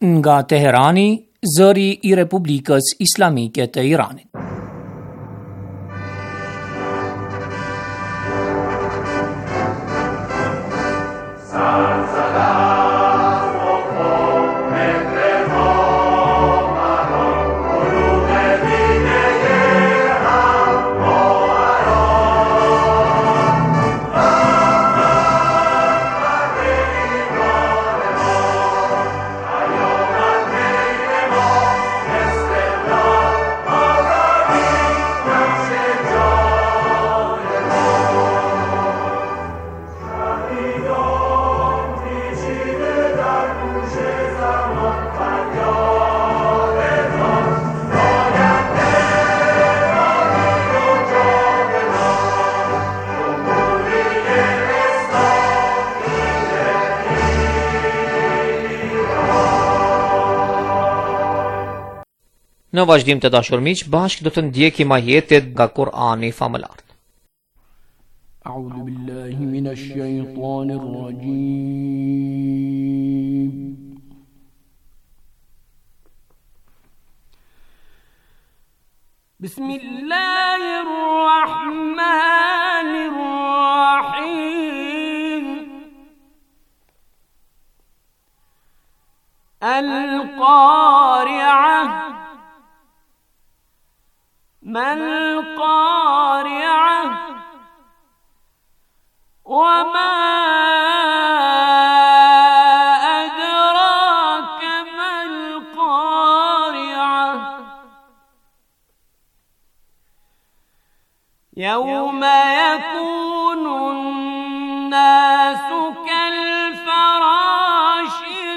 nga Teherani, zëri I Republikës Islamike të Iranit. Në vazhdim të dashur miq, bashkë do të ndjekim ajetet nga Kurani famëlar. A'udhu billahi minash shaitanir rajim. Bismillahir rahmanir rahim. Al-Qari'ah. ما القارعة وما أدراك ما القارعة يوم يكون الناس كالفراش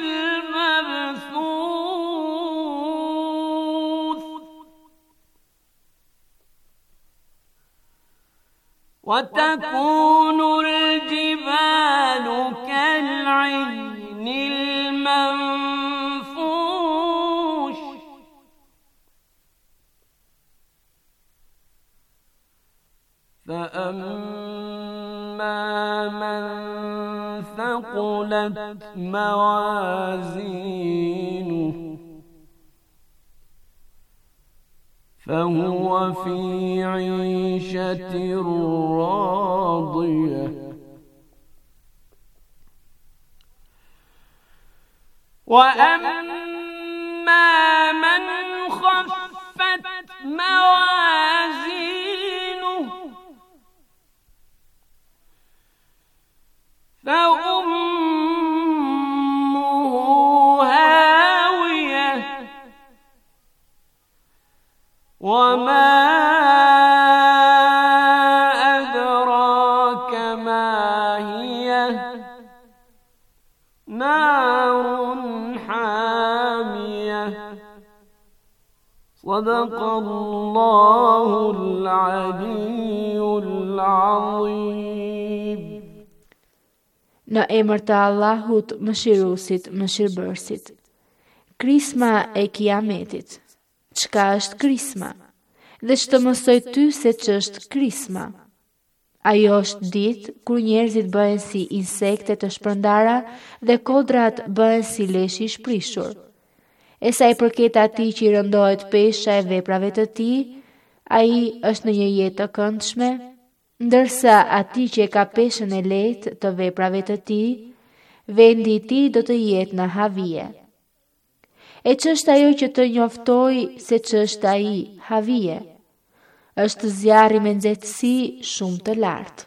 وتكون الجبال كالعهن المنفوش فأما من ثقلت موازينه فهو في عيشة راضية وأما من خفت موازينه فأمه هاوية وما أدراك ما هي نار حامية صدق الله العلي العظيم. Në emër të Allahut, mëshiruesit, mëshirbërësit. Krisma e Kiametit. Çka është krisma? Dhe ç'të mësoj ty se ç'është krisma? Ajo është ditë kur njerëzit bëhen si insekte të shpërndara dhe kodrat bëhen si leshi I shprishur. E sa I përket atij që I rëndohet pesha e veprave të tij, ai është në një jetë të këndshme, ndërsa atij që e ka peshën e lehtë të veprave të tij, vendi I tij do të jetë në havije. E ç'është ajo që të njoftoj se ç'është ai havije? Është zjarri me nxehtësi shumë të lartë.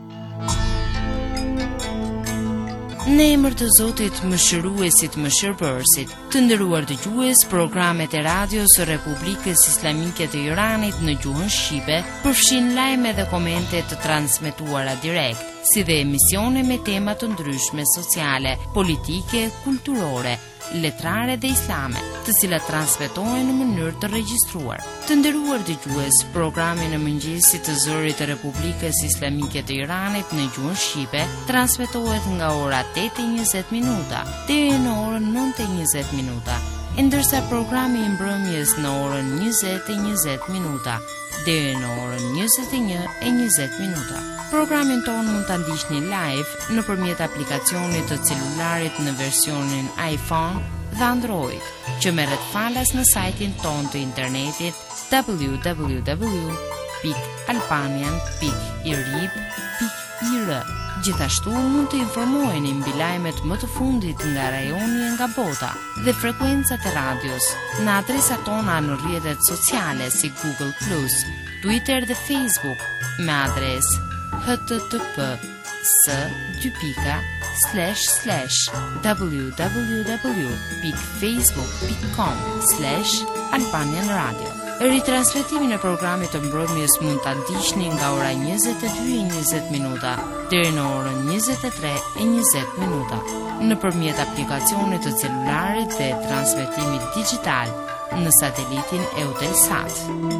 Në emër të Zotit, mëshiruesit, mëshirbërësit, të nderuar dëgjues, programet e radios së Republikës Islamike të Iranit në gjuhën shqipe përfshin lajme dhe komente të transmetuara direkt, si dhe emisione me tema të ndryshme sociale, politike, kulturore, letrare dhe islame, të cilat transmetohen në mënyrë të regjistruar. Të nderuar dëgjues, programi në mëngjesit të zërit të Republikës Islamike të Iranit në gjuhën shqipe transmetohet nga ora 8:20 deri në orën 9:20, ndërsa programi I mbrëmjes në orën 20:20 deri në orën 21:20. Programin tonë mund ta ndiqni live nëpërmjet aplikacionit të celularit në versionin iPhone dhe Android, që merret falas në sajtin tonë të internetit www.albanian.irib.ir. Gjithashtu mund të informoheni mbi lajmet më të fundit nga rajoni e nga bota dhe frekuencat e radios në adresat tona në rrjetet sociale si Google+, Twitter dhe Facebook me adres http://www.facebook.com/albanianradio. Ritransmetimin e programit të mbrëmjes mund ta ndiqni nga ora 22:20 deri në orën 23:20 nëpërmjet aplikacionit të celularit dhe transmetimit digital në satelitin Eutelsat.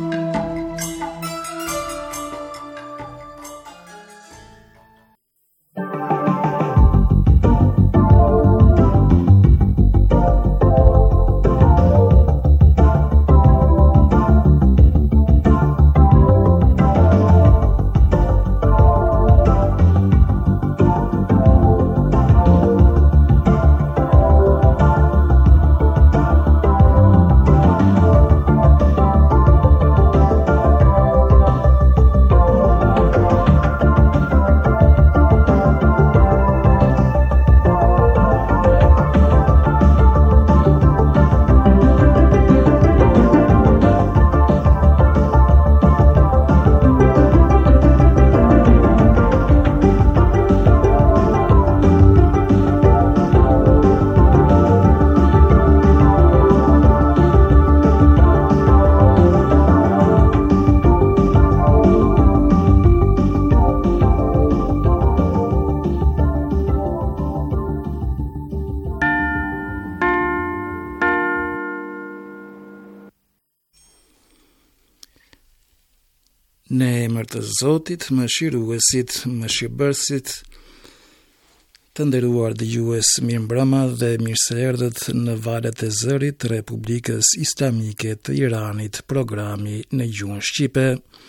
Në emër të Zotit, mëshiruesit, mëshirbërësit, të nderuar dëgjues, mirëmbrëma dhe mirë se erdhët në valët e zërit të Republikës Islamike të Iranit, programi në gjuhën shqipe.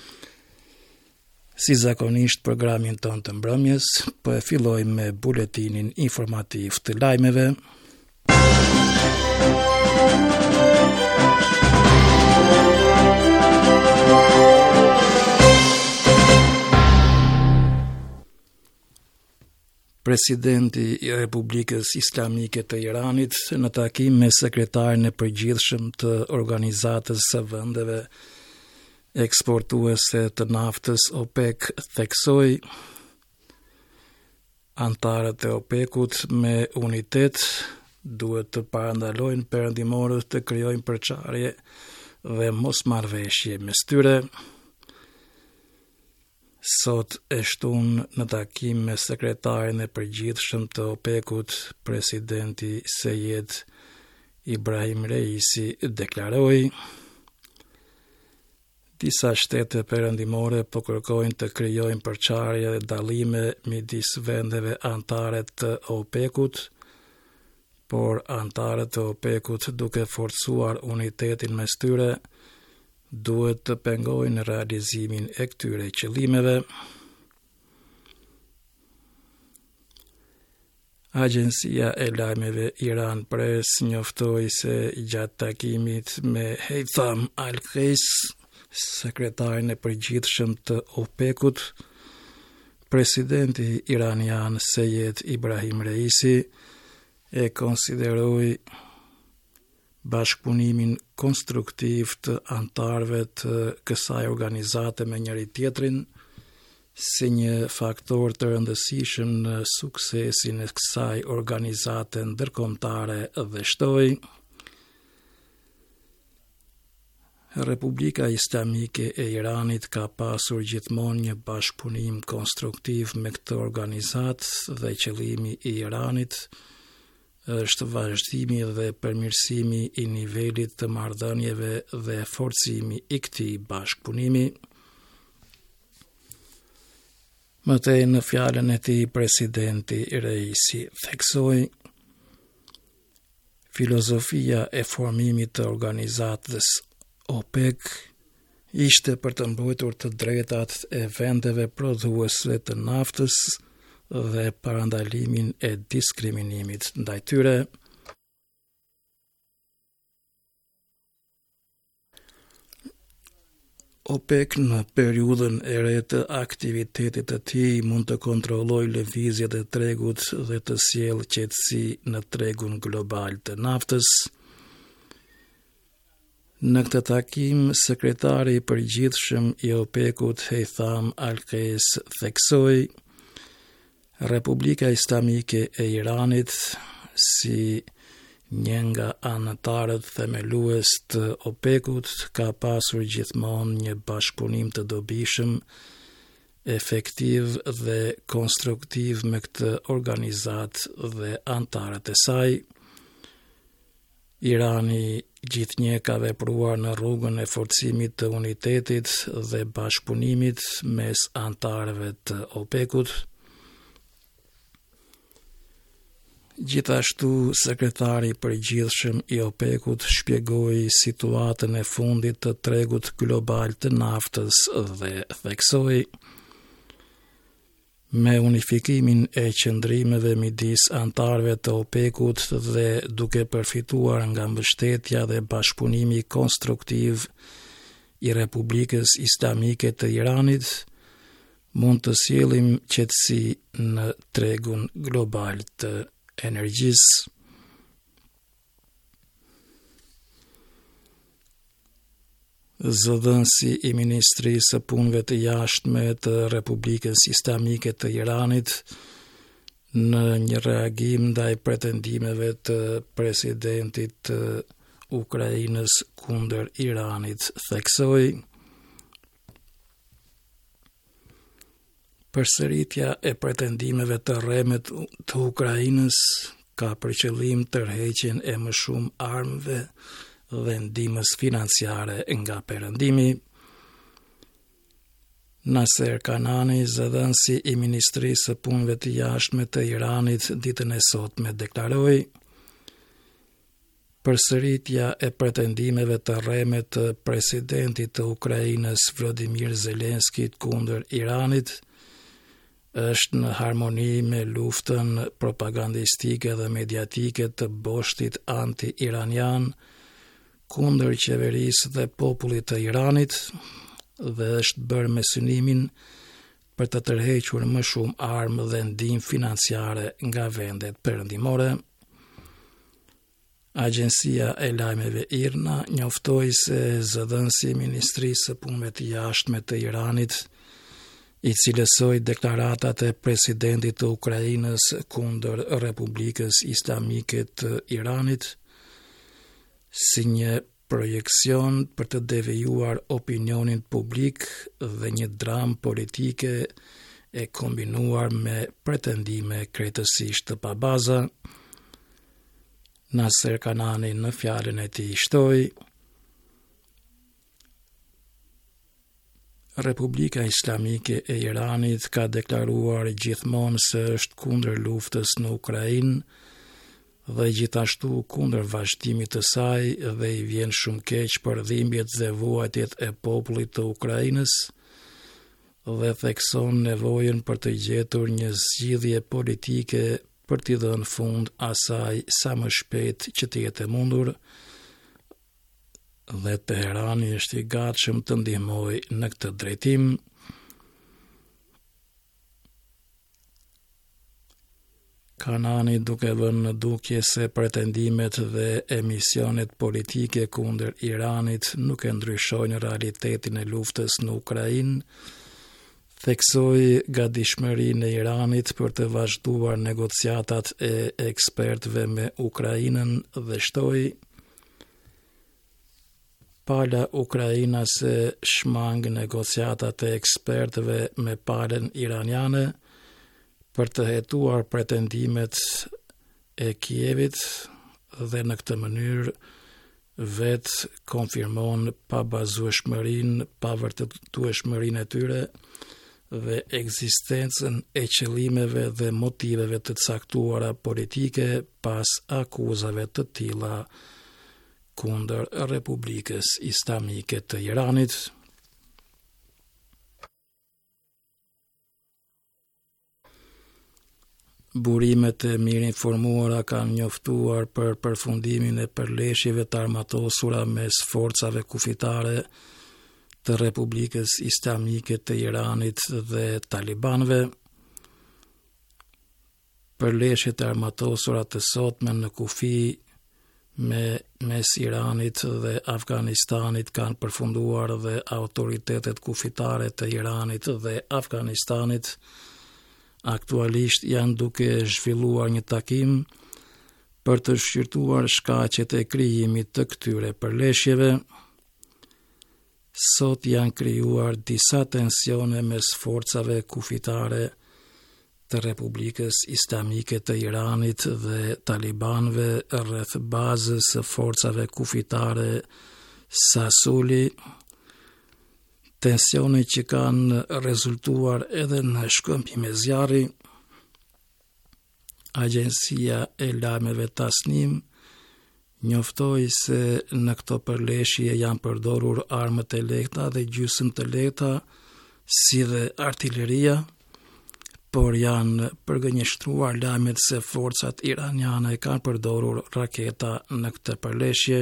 Si zakonisht programin ton të mbrëmjes, po e fillojmë me buletinin informativ të lajmeve. Presidenti i Republikës Islamike të Iranit në takim me sekretarin e përgjithshëm të Organizatës së Vendeve Eksportuese të Naftës OPEC theksoi antarët e OPEC-ut me unitet duhet të parandalojnë perëndimorët të krijojnë përçarje dhe mosmarrëveshje mes tyre. Sot e shtun në takim me sekretarin e përgjithshëm të OPEC-ut, presidenti Sejed Ibrahim Reisi deklaroi: disa shtete perëndimore po kërkojnë të krijojnë përçarje dhe dallime midis vendeve anëtare të OPEC-ut, por anëtarët e OPEC-ut, duke forcuar unitetin mes tyre, duhet të pengojnë realizimin e këtyre qëllimeve. Agjencia e lajmeve Iran Press njoftoi se gjatë takimit me Haytham Al-Qais, sekretarin e përgjithshëm të OPEC-ut, presidenti iranian Sejed Ibrahim Reisi e konsideroi bashkëpunimin konstruktiv të antarëve të kësaj organizate me njëri tjetrin si një faktor të rëndësishëm në suksesin e kësaj organizate ndërkombëtare dhe shtoi: Republika Islamike e Iranit ka pasur gjithmonë një bashkëpunim konstruktiv me këtë organizatë dhe qëllimi i Iranit është vazhdimi dhe përmirësimi i nivelit të marrëdhënieve dhe forcimi i këtij bashkëpunimi. Mëtej në fjalën e tij, presidenti Reisi theksoi: filozofia e formimit të organizatës OPEC ishte për të mbrojtur të drejtat e vendeve prodhuese të naftës dhe parandalimin e diskriminimit ndaj tyre. OPEC në periudhën e re të aktivitetit të tij mund të kontrollojë lëvizjet e tregut dhe të sjellë qetësi në tregun global të naftës. Në këtë takim, sekretari i përgjithshëm i OPEC-ut Heitham Al-Qais theksoi Republika Islamike e Iranit si një nga anëtarët themelues të OPEC-ut ka pasur gjithmonë një bashkëpunim të dobishëm, efektiv dhe konstruktiv me këtë organizatë dhe anëtarët e saj. Irani gjithnjë ka vepruar në rrugën e forcimit të unitetit dhe bashkëpunimit mes anëtarëve të OPEC-ut. Gjithashtu, sekretari i përgjithshëm i OPEC-ut shpjegoi situatën e fundit të tregut global të naftës dhe theksoi me unifikimin e qëndrimeve midis anëtarëve të OPEC-ut dhe duke përfituar nga mbështetja dhe bashkëpunimi konstruktiv i Republikës Islamike të Iranit, mund të sjellim qetësi në tregun global të energjisë. Zëdhënësi i Ministrisë së Punëve të Jashtme të Republikës Islamike të Iranit në një reagim ndaj pretendimeve të presidentit të Ukrainës kundër Iranit theksoi përsëritja e pretendimeve të rreme të Ukrainës ka për qëllim tërheqjen e më shumë armëve dhe ndihmës financiare nga Perëndimi. Naser Kanani, zëdhënësi i Ministrisë së Punëve të Jashtme të Iranit, ditën e sotme deklaroi përsëritja e pretendimeve të rreme të presidentit të Ukrainës Volodymyr Zelenski kundër Iranit është në harmoni me luftën propagandistike dhe mediatike të boshtit anti-iranian kundër qeverisë dhe popullit të Iranit dhe është bërë me synimin për të tërhequr më shumë armë dhe ndihmë financiare nga vendet perëndimore. Agjencia e lajmeve IRNA njoftoi se zëdhënësi i Ministrisë së Punëve të Jashtme të Iranit, i cilësoi deklaratat e presidentit të Ukrainës kundër Republikës Islamike të Iranit si një projekcion për të devijuar opinionin publik dhe një dramë politike e kombinuar me pretendime krejtësisht të pabaza. Naser Kanani në fjalën e tij shtoi Republika Islamike e Iranit ka deklaruar gjithmonë se është kundër luftës në Ukrainë dhe gjithashtu kundër vazhdimit të saj dhe i vjen shumë keq për dhimbjet dhe vuajtjet e popullit të Ukrainës dhe thekson nevojën për të gjetur një zgjidhje politike për t'i dhënë fund asaj sa më shpejt që të jetë e mundur, dhe Teherani është i gatshëm të ndihmojë në këtë drejtim. Kanani, duke vënë në dukje se pretendimet dhe emisionet politike kundër Iranit nuk e ndryshojnë realitetin e luftës në Ukrainë, theksoi gatishmërinë e Iranit për të vazhduar negociatat e ekspertëve me Ukrainën dhe shtoi pala ukrainase shmang negociatat e ekspertëve me palën iraniane për të hetuar pretendimet e Kievit dhe në këtë mënyrë vetë konfirmon pabazueshmërinë, pavërtetueshmërinë e tyre dhe ekzistencën e qëllimeve dhe motiveve të caktuara politike pas akuzave të tilla kundër Republikës Islamike të Iranit. Burimet e mirë informuara kanë njoftuar për përfundimin e përleshjeve të armatosura mes forcave kufitare të Republikës Islamike të Iranit dhe talibanëve, përleshjet e armatosura të sotme në kufi mes Iranit dhe Afganistanit kanë përfunduar dhe autoritetet kufitare të Iranit dhe Afganistanit aktualisht janë duke zhvilluar një takim për të shqyrtuar shkaqet e krijimit të këtyre përleshjeve. Sot janë krijuar disa tensione mes forcave kufitare të Republikës Islamike të Iranit dhe talibanëve rreth bazës së forcave kufitare Sasuli, tensione që kanë rezultuar edhe në shkëmbime zjarri. Agjencia e lajmeve Tasnim njoftoi se në këto përleshje janë përdorur armët e lehta dhe gjysmë të lehta, si dhe artilleria, por janë përgënjeshtruar lajmet se forcat iraniane kanë përdorur raketa në këtë përleshje.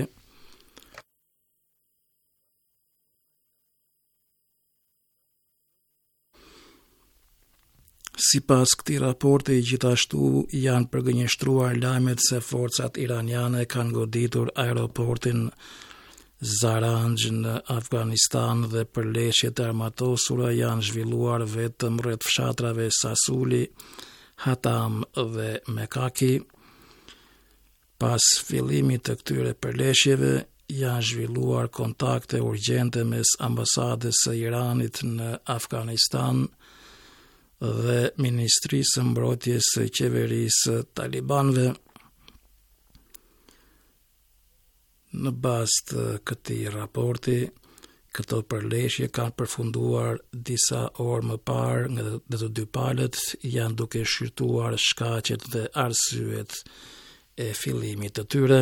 Sipas këtij raporti, gjithashtu janë përgënjeshtruar lajmet se forcat iraniane kanë goditur aeroportin Zaranj në Afganistan dhe përleshjet e armatosura janë zhvilluar vetëm rreth fshatrave Sasuli, Hatam dhe Mekaki. Pas fillimit të këtyre përleshjeve, janë zhvilluar kontakte urgjente mes ambasadës së Iranit në Afganistan dhe Ministrisë së Mbrojtjes së Qeverisë talibanëve. Në bazë të këtij raporti, këto përleshje kanë përfunduar disa orë më parë nga të dy palët janë duke shqyrtuar shkaqet dhe arsyet e fillimit të tyre.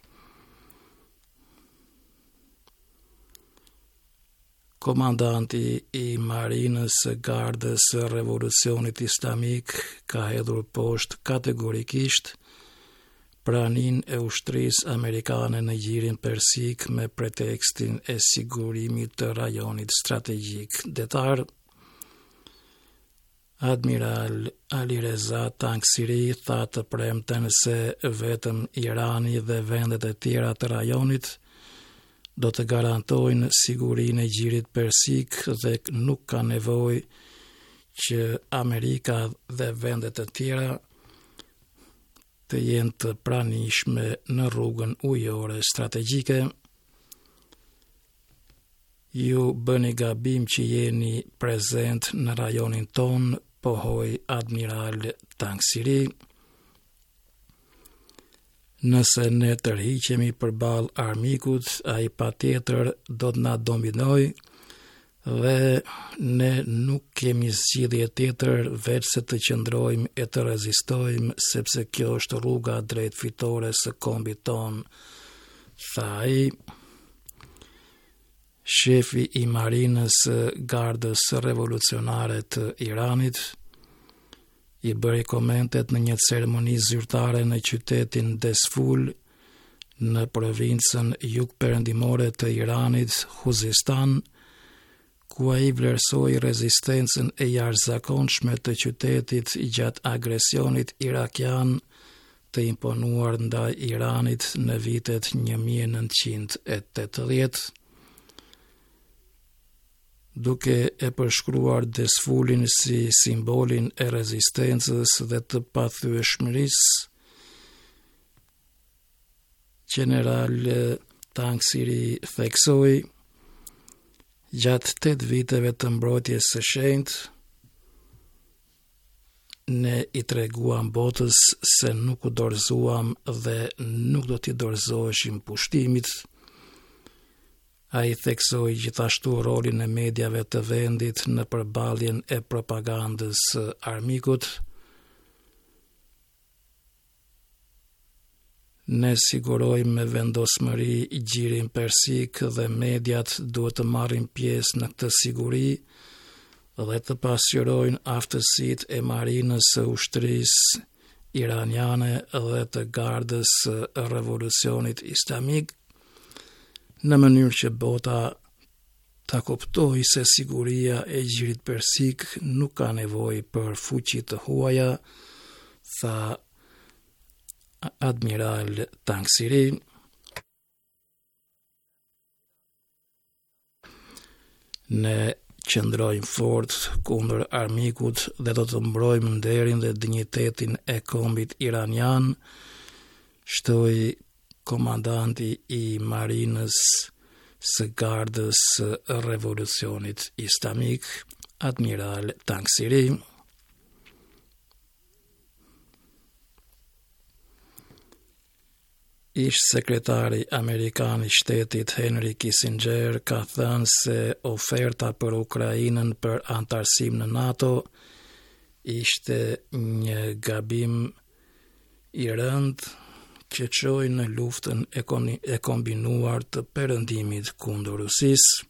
Komandanti i Marinës së Gardës së Revolucionit Islamik ka hedhur poshtë kategorikisht pranin e ushtrisë amerikane në gjirin persik me pretekstin e sigurimit të rajonit strategjik detar. Admiral Alireza Tangsiri tha të premten se vetëm Irani dhe vendet e tjera të rajonit do të garantojnë sigurinë e gjirit persik dhe nuk ka nevojë që Amerika dhe vendet e tjera të jenë të pranishme në rrugën ujore strategjike. Ju bëni gabim që jeni prezent në rajonin ton, pohoi Admiral Tangsiri. Nëse ne tërhiqemi përballë armikut, ai patjetër do të na dominojë dhe ne nuk kemi zgjidhje tjetër veç se të qëndrojmë e të rezistojmë, sepse kjo është rruga drejt fitores së kombit ton, tha ai. Shefi i Marinës Gardës Revolucionare të Iranit i bëri komentet në një ceremoni zyrtare në qytetin Desful, në provincën jugperëndimore të Iranit, Khuzistan, ku ai vlerësoi rezistencën e jashtëzakonshme të qytetit gjatë agresionit irakian të imponuar ndaj Iranit në vitet 1980. Duke e përshkruar Desfulin si simbolin e rezistencës dhe të pathyeshmërisë, General Tangsiri theksoi: gjatë 8 viteve të mbrojtjes së shenjtë, ne i treguam botës se nuk u dorëzuam dhe nuk do t'i dorëzoheshim pushtimit. Ai theksoi gjithashtu rolin e mediave të vendit në përballjen e propagandës së armikut. Ne sigurojmë me vendosmëri gjirin persik dhe mediat duhet të marrin pjesë në këtë siguri dhe të pasqyrojnë aftësitë e marinës së ushtrisë iraniane dhe të gardës së revolucionit islamik në mënyrë që bota ta kuptoj se siguria e gjirit persik nuk ka nevojë për fuqi të huaja, tha Admiral Tangsiri. Ne qëndrojmë fort kundër armikut dhe do të mbrojmë nderin dhe dinjitetin e kombit iranian, shtoi komandanti i marinës së gardës së revolucionit islamik, Admiral Tangsiri. Ish sekretari Amerikan I Shtetit Henry Kissinger ka thënë se oferta për Ukrainën për antarësim në NATO ishte një gabim I rëndë që çoi në luftën e kombinuar të perëndimit kundër Rusisë.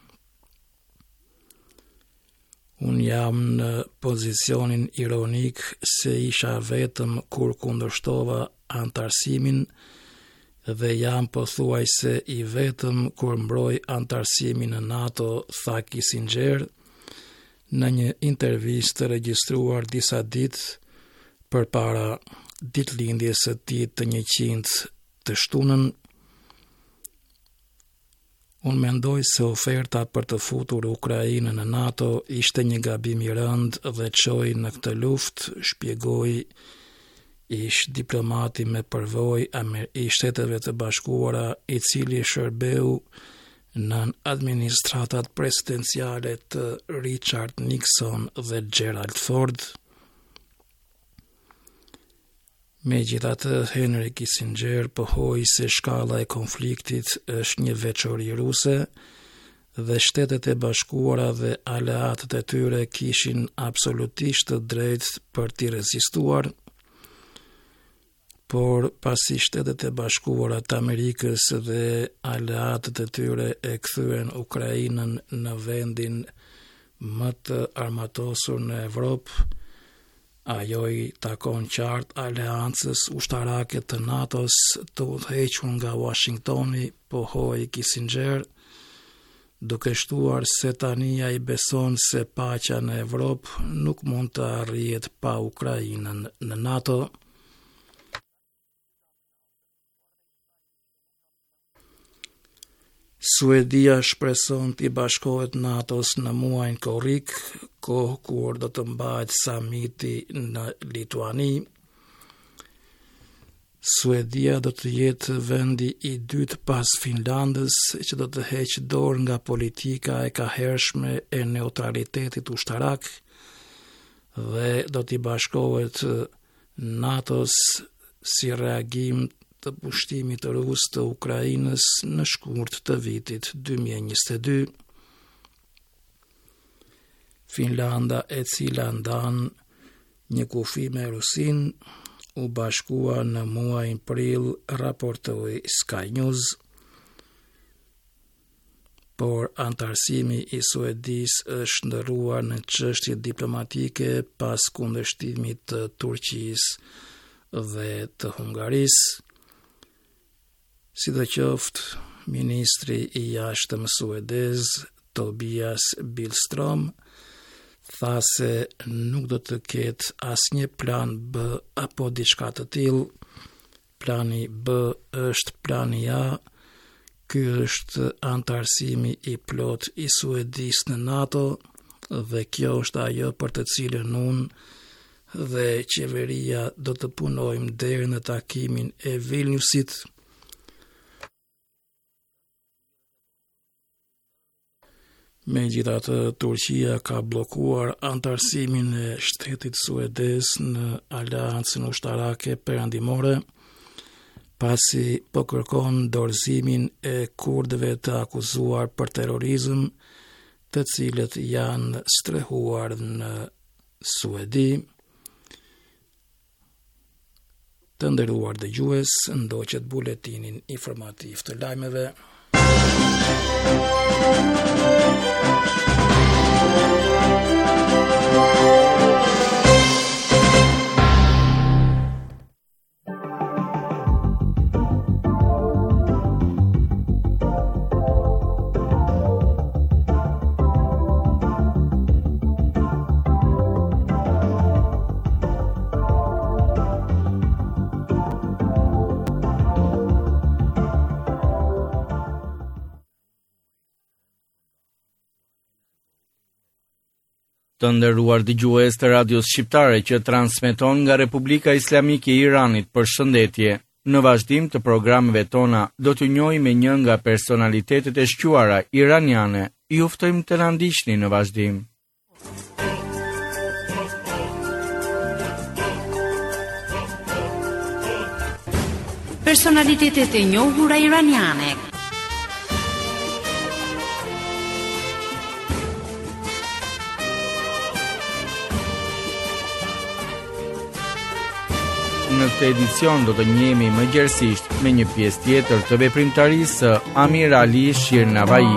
Unë jam në pozicionin ironik se isha vetëm kur kundërshtova antarësimin dhe jam pothuajse I vetëm kur mbroj antarësimin në NATO, tha Kissinger në një intervistë regjistruar disa ditë përpara ditëlindjes së tij të 100 të shtunën. Unë mendoj se oferta për të futur Ukrainën në NATO ishte një gabim I rëndë dhe çoi në këtë luftë, shpjegoi ish diplomati me përvojë I Shteteve të Bashkuara I cili shërbeu në administratat presidenciale të Richard Nixon dhe Gerald Ford. Megjithatë, Henry Kissinger pohoi se shkalla e konfliktit është një veçori ruse dhe Shtetet e Bashkuara dhe aleatët e tyre kishin absolutisht të drejtë për t'i rezistuar, por pasi Shtetet e Bashkuara të Amerikës dhe aleatët e tyre e kthyen Ukrainën në vendin më të armatosur në Evropë, ajo I takon qartë aleancës ushtarake të NATO-s të udhëhequr nga Washingtoni, pohoi Kissinger, duke shtuar se tani ai beson se paqja në Evropë nuk mund të arrihet pa Ukrainën në NATO. Suedia shpreson t'i bashkohet NATO-s në muajin korrik, kohë kur do të mbahet samiti në Lituani. Suedia do të jetë vendi I dytë pas Finlandës që do të heqë dorë nga politika e kahershme e neutralitetit ushtarak dhe do t'i bashkohet NATO-s si reagim të pushtimit rus të Ukrainës në shkurt të vitit 2022. Finlanda, e cila ndan një kufi me Rusin, u bashkua në muajin prill, raportoi Sky News. Por antarësimi I Suedis është ndërruar në çështje diplomatike pas kundërshtimit të Turqisë dhe të Hungarisë. Sidoqoftë, ministri I jashtëm suedez, Tobias Billström, tha se nuk do të ketë asnjë plan B apo diçka të tillë. Plani B është plani A. Ky është antarësimi I plot I Suedis në NATO dhe kjo është ajo për të cilën unë dhe qeveria do të punojmë deri në takimin e Vilniusit. Megjithatë, Turqia ka bllokuar antarësimin e shtetit suedez në aleancën ushtarake perëndimore, pasi po kërkon dorëzimin e kurdëve të akuzuar për terrorizëm, të cilët janë strehuar në Suedi. Të nderuar dëgjues, ndoqet buletinin informativ të lajmeve. Të nderuar dëgjues të radios shqiptare që transmeton nga Republika Islamike e Iranit, përshëndetje. Në vazhdim të programeve tona, do t'ju njohim me një nga personalitetet e shquara iraniane. Ju ftojmë të na ndiqni në vazhdim. Personalitetet e njohura iraniane. Në këtë edicion do të njihemi më gjerësisht me një pjesë tjetër të veprimtarisë së Amir Ali Shirnavai.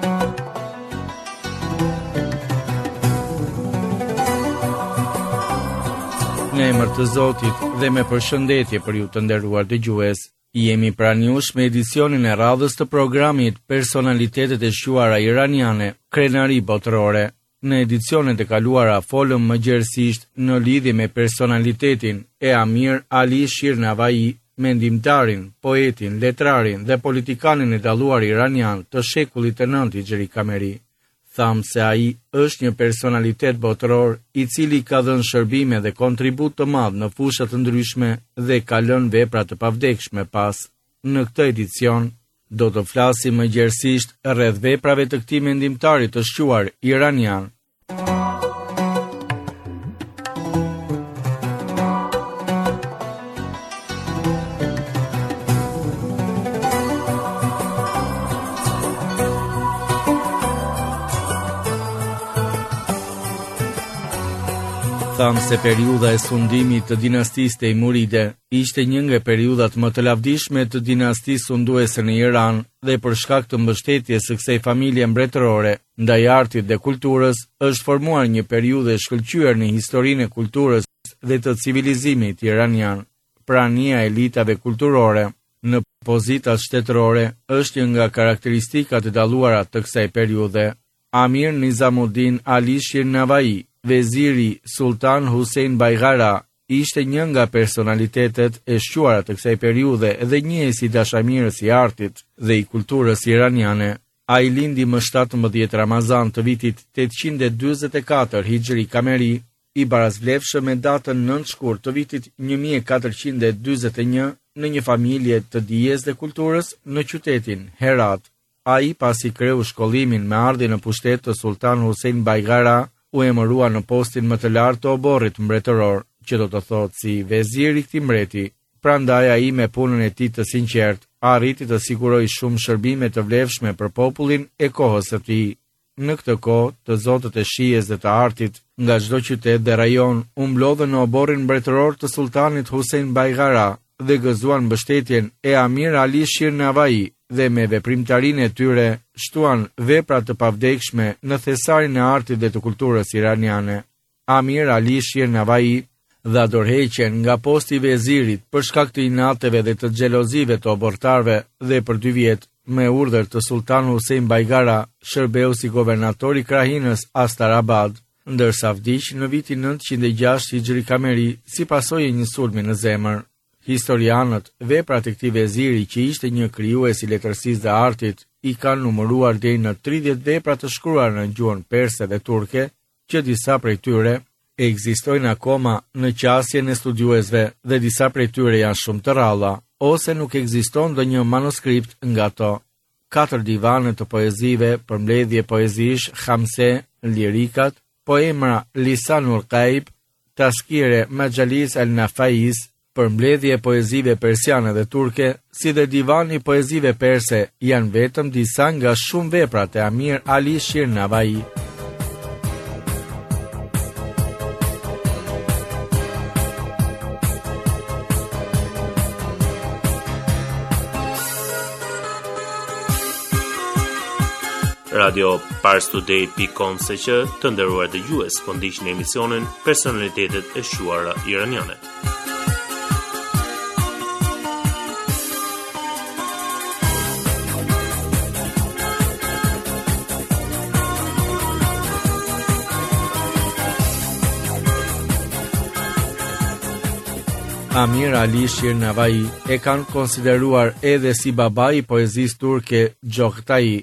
Në emër të Zotit dhe me përshëndetje për ju të nderuar dëgjues, jemi pranë jush me edicionin e radhës të programit Personalitetet e shquara iraniane, krenari botërore. Në edicionet e kaluara folëm më gjerësisht në lidhje me personalitetin e Amir Ali Shirnavai, mendimtarin, poetin, letrarin dhe politikanin e dalluar iranian të shekullit të 9 Hijri Kameri. Tham se ai është një personalitet botëror i cili ka dhënë shërbime dhe kontribut të madh në fusha të ndryshme dhe ka lënë vepra të pavdekshme pas. Në këtë edicion do të flasim më gjerësisht rreth veprave të këtij mendimtari të shquar iranian. Thamë se periudha e sundimit të dinastisë Teimuride ishte një nga periudhat më të lavdishme të dinastisë sunduese në Iran dhe për shkak të mbështetjes së kësaj familje mbretërore ndaj artit dhe kulturës është formuar një periudhë e shkëlqyer në historinë e kulturës dhe të civilizimit iranian. Prania e elitave kulturore në pozitat shtetërore është një nga karakteristikat e dalluara të kësaj periudhe. Amir Nizamuddin Ali Shirnavai, veziri Sultan Hussein Baigara, ishte një nga personalitetet e shquara të kësaj periudhe dhe njësi dashamirës i artit dhe i kulturës iraniane. Ai lindi më 17 Ramazan të vitit 844 Hijri Kameri, i barazvlefshëm me datën 9 shkurt të vitit 1441 në një familje të dijes dhe kulturës në qytetin Herat. Ai pasi kreu shkollimin me ardhin në pushtet të Sultan Hussein Baigara, u emërua në postin më të lartë të oborrit mbretëror, që do të thotë si vezir i këtij mbreti. Prandaj ai me punën e tij të sinqertë arriti të sigurojë shumë shërbime të vlefshme për popullin e kohës së tij. Në këtë kohë, të zotët e shijes dhe të artit nga çdo qytet dhe rajon u mblodhen në oborrin mbretëror të sultanit Hussein Baigara dhe gëzuan mbështetjen e Amir Ali Shirnavai dhe me veprimtarinë e tyre shtuan vepra të pavdekshme në thesarin e artit dhe të kulturës iraniane. Amir Ali Shirnavai dha dorëheqjen nga posti i vezirit për shkak të inateve dhe të xhelozive të obortarëve dhe për 2 vjet me urdhër të Sultan Hussein Baigara shërbeu si governator i krahinës Astarabad, ndërsa vdiq në vitin 906 Hijri Kameri si pasojë e një sulmi në zemër. Historianët, veprat e këtij veziri që ishte një krijues i letërsisë dhe artit, i kanë numëruar deri në 30 vepra të shkruar në gjuhën perse dhe turke, që disa prej tyre ekzistojnë akoma në qasjen e studiuesve dhe disa prej tyre janë shumë të rralla, ose nuk ekziston ndonjë manuskript nga to. 4 divane të poezive, përmbledhje poezish, khamse, lirikat, poemra Lisanul Qaib, taskire Majalis al-Nafais, përmbledhje poezive persiane dhe turke, si dhe divani poezive perse, janë vetëm disa nga shumë veprat e Amir Ali Shirnavai. Radio Parstoday.com se që të nderuar dëgjues po ndiqni emisionin Personalitetet e shquara iraniane. Amir Ali Shirnavai e kanë konsideruar edhe si babai i poezisë turke Gjohtai.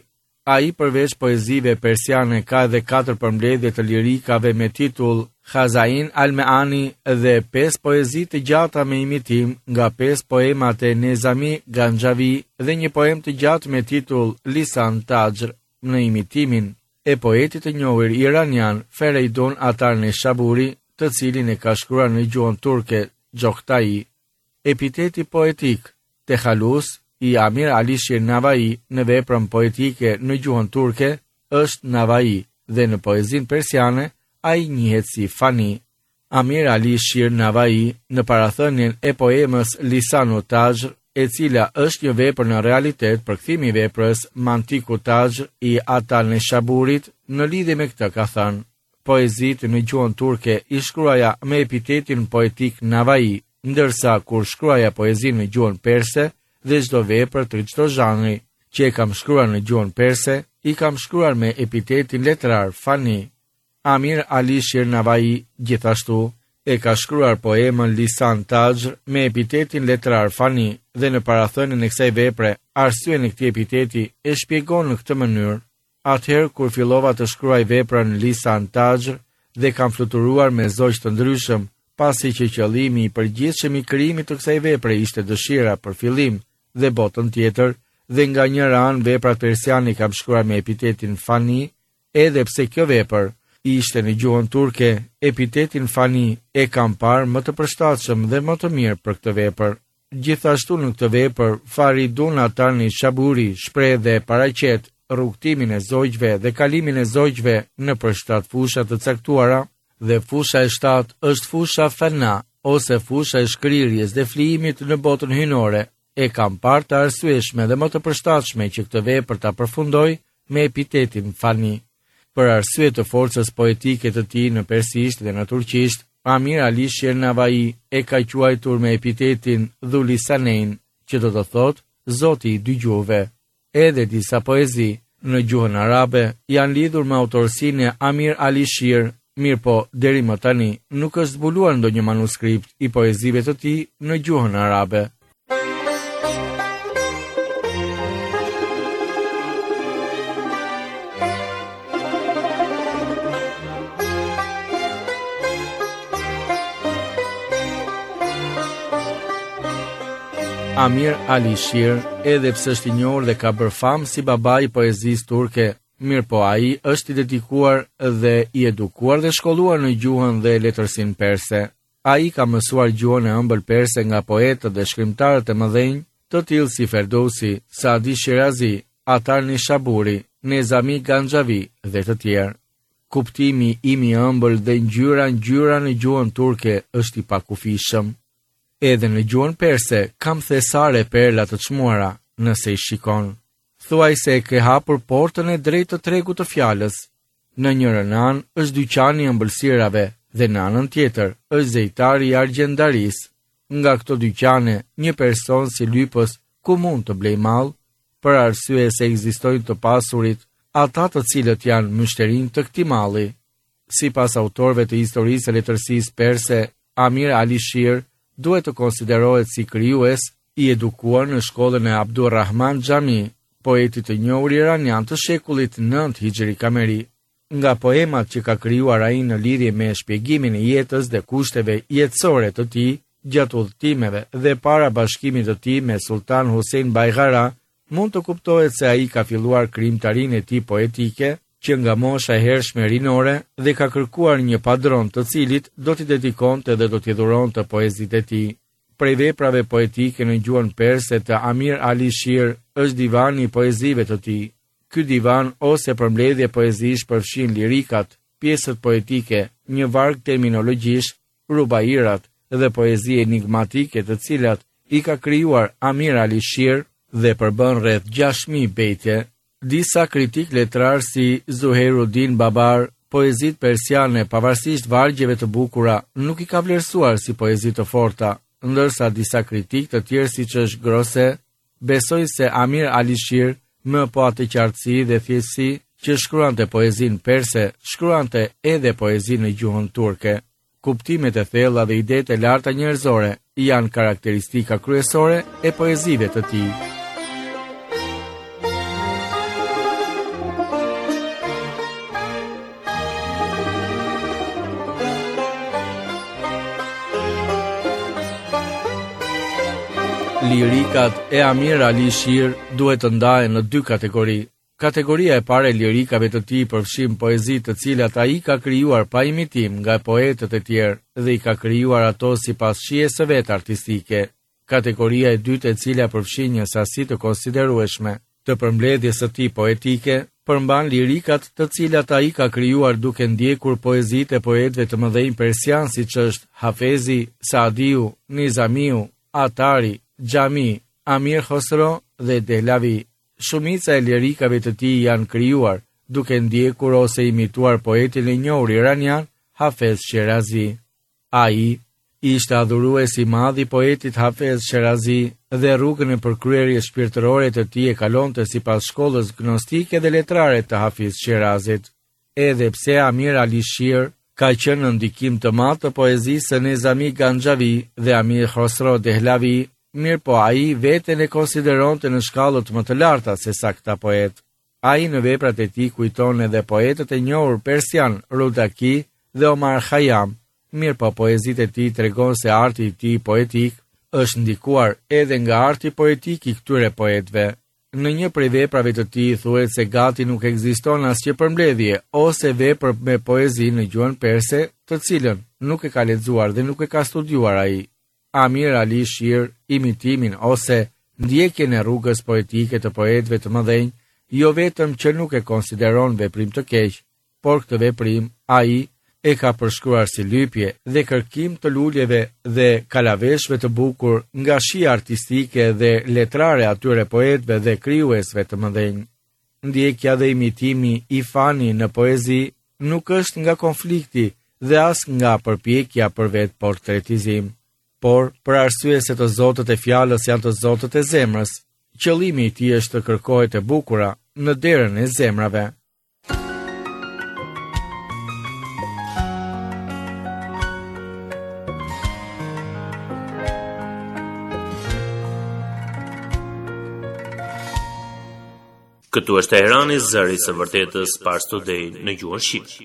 Ai përveç poezive persiane ka edhe 4 përmbledhje të lirikave me titull Khazain al-Meani dhe 5 poezi të gjata me imitim nga 5 poemat e Nezami Ganjavi dhe një poem të gjatë me titull Lisan Tajr në imitimin e poetit të njohur iranian Fereidun Atarneshaburi, të cilin e ka shkruar në gjuhën turke Gjohtai. Epiteti poetik Tehalus i Amir Ali Shir Navai në veprën poetike në gjuhën turke është Navai dhe në poezin persiane ai njihet si Fani. Amir Ali Shir Navai në parathënien e poemës Lisanu Tajr, e cila është një vepër në realitet përkthimi i veprës Mantiku Tajr i Atalneshaburit, në lidhje me këtë ka thënë: poezit në gjuhën turke i shkruaja me epitetin poetik Navai, ndërsa kur shkruaja poezi në gjuhën perse dhe çdo vepër të çdo zhanri që e kam shkruar në gjuhën perse, i kam shkruar me epitetin letrar Fani. Amir Ali Shir Navai gjithashtu e ka shkruar poemën Lisan Tajr me epitetin letrar Fani dhe në parathënien e kësaj vepre, arsyen e këtij epiteti e shpjegon në këtë mënyrë: atëherë kur fillova të shkruaj veprën Lisan Tajr dhe kam fluturuar me zogj të ndryshëm, pasi që qëllimi i përgjithshëm i krijimit të kësaj vepre ishte dëshira për fillim dhe botën tjetër, dhe nga njëra anë veprat persiane kam shkruar me epitetin Fani, edhe pse kjo vepër ishte në gjuhën turke, epitetin Fani e kam parë më të përshtatshëm dhe më të mirë për këtë vepër. Gjithashtu në këtë vepër, Fereidun Atarneshaburi shpreh dhe paraqet rrugtimin e zogjve dhe kalimin e zogjve në për 7 fusha të caktuara, dhe fusha e 7 është fusha Fena, ose fusha e shkrirjes dhe flijimit në botën hynore. E kam parë të arsyeshme dhe më të përshtatshme që këtë vepër ta përfundoj me epitetin Fani. Për arsye të forcës poetike të tij në persisht dhe në turqisht, Amir Ali Shir Navai e ka quajtur me epitetin Dhulisanein, që do të thotë Zoti i dy gjuhëve. Edhe disa poezi në gjuhën arabe janë lidhur me autorsinë e Amir Ali Shir, mirë po deri më tani nuk është zbuluar ndonjë manuskript i poezive të tij në gjuhën arabe. Amir Ali Shir, edhe pse është i njohur dhe ka bërë famë si baba i poezisë turke, mirë po ai është i dedikuar dhe i edukuar dhe shkolluar në gjuhën dhe letërsinë perse. Ai ka mësuar gjuhën e ëmbël perse nga poetët dhe shkrimtarët e mëdhenj, të tillë si Ferdowsi, Saadi Shirazi, Atarneshaburi, Nezami Ganjavi dhe të tjerë. Kuptimi im i ëmbël dhe ngjyra në gjuhën turke është i pakufishëm. Edhe në gjuhën perse kam thesare perla të çmuara, nëse i shikon. Thuaj se e ke hapur portën e drejtë të tregut të fjalës. Në njërën anë është dyqani i ëmbëlsirave dhe në anën tjetër është zejtari i argjendaris. Nga këto dyqane, një person si lypës ku mund të blej mall, për arsye se ekzistojnë të pasurit, ata të cilët janë myshterin të këtij malli. Sipas autorëve të historisë së letërsisë perse, Amir Ali Shir duhet të konsiderohet si krijues i edukuar në shkollën e Abdurrahman Xhami, poetit të njohur iranian të shekullit 9 Hijri Kameri. Nga poemat që ka krijuar ai në lidhje me shpjegimin e jetës dhe kushteve jetësore të tij, gjatë udhëtimeve dhe para bashkimit të tij me Sultan Hussein Baigara, mund të kuptohet se ai ka filluar krijimtarinë e tij poetike, që nga mosha e hershme rinore dhe ka kërkuar një padron të cilit do t'i dedikonte dhe do t'i dhuronte poezitë e tij. Prej veprave poetike në gjuhën perse të Amir Ali Shir është divani i poezive të tij. Ky divan ose përmbledhje poezish përfshin lirikat, pjesët poetike, një varg terminologjish, rubairat dhe poezi enigmatike të cilat i ka krijuar Amir Ali Shir dhe përbën rreth 6000 bejte. Disa kritik letrar si Zuhairuddin Babar, poezit persiane pavarësisht vargjeve të bukura nuk i ka vlerësuar si poezi të forta, ndërsa disa kritik të tjerë siç është Grosse besojnë se Amir Ali Shir më po atë qartësi dhe thjeshtësi që shkruante poezinë perse, shkruante edhe poezinë në gjuhën turke. Kuptimet e thella dhe idetë e larta njerëzore janë karakteristika kryesore e poezive të tij. Lirikat e Amir Ali Shir duhet të ndahen në dy kategori. Kategoria e parë e lirikave të tij përfshin poezi të cilat ai ka krijuar pa imitim nga poetët e tjerë dhe i ka krijuar ato sipas shijes së vet artistike. Kategoria e dytë, e cila përfshin një sasi të konsiderueshme të përmbledhjes së tij poetike, përmban lirikat të cilat ai ka krijuar duke ndjekur poezitë e poetëve të mëdhenj persian siç është Hafezi, Saadiu, Nizamiu, Atari, Xhami, Amir Khosro dhe Dehlavi. Shumica e lirikave të tij janë krijuar duke ndjekur ose imituar poetin e njohur iranian Hafez Shirazi. Ai ishte adhurues i madh i poetit Hafez Shirazi dhe rrugën e përkryerjes shpirtërore të tij e kalonte sipas shkollës gnostike dhe letrare të Hafiz Shirazit. Edhe pse Amir Ali Shir ka qenë në ndikim të madh të poezisë së Nizami Ganxhavi dhe Amir Khosro Dehlavi, mirë po ai veten e konsideronte në shkallët më të larta se sa këta poet. Ai në veprat e tij kujton edhe poetët e njohur persian Rudaki dhe Omar Khayyam, mirë po poezitë e tij tregon se arti i tij poetik është ndikuar edhe nga arti poetik i këtyre poetëve. Në një prej veprave të tij thuhet se gati nuk ekziston asnjë përmbledhje ose vepër me poezi në gjuhën perse, të cilën nuk e ka lexuar dhe nuk e ka studiuar ai. Amir Ali Shir, imitimin ose ndjekjen e rrugës poetike të poetëve të mëdhenj, jo vetëm që nuk e konsideron veprim të keq, por këtë veprim ai e ka përshkruar si lypje dhe kërkim të luljeve dhe kalaveshve të bukur nga shija artistike dhe letrare atyre poetëve dhe krijuesve të mëdhenj. Ndjekja dhe imitimi i fani në poezi nuk është nga konflikti dhe as nga përpjekja për vetë portretizim, por për arsye se të zotët e fjalës janë të zotët e zemrës, qëllimi i tij është të kërkohet e bukura në derën e zemrave. Këtu është Teherani, zëri i së vërtetës, Pars Today në gjuhën shqipe.